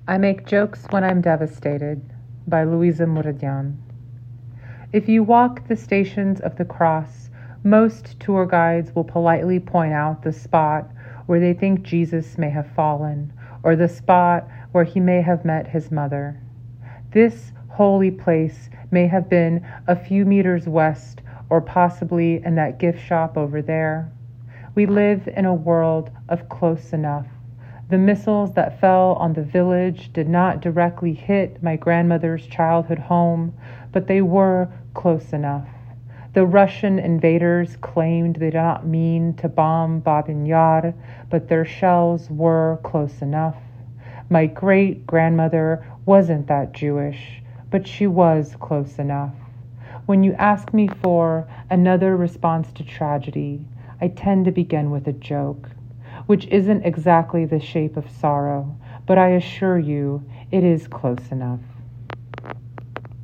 I Make Jokes When I'm Devastated by Louisa Muradian. If you walk the stations of the cross, most tour guides will politely point out the spot where they think Jesus may have fallen, or the spot where he may have met his mother. This holy place may have been a few meters west, or possibly in that gift shop over there. We live in a world of close enough. The missiles that fell on the village did not directly hit my grandmother's childhood home, but they were close enough. The Russian invaders claimed they did not mean to bomb Babin Yar, but their shells were close enough. My great-grandmother wasn't that Jewish, but she was close enough. When you ask me for another response to tragedy, I tend to begin with a joke, which isn't exactly the shape of sorrow, but I assure you it is close enough.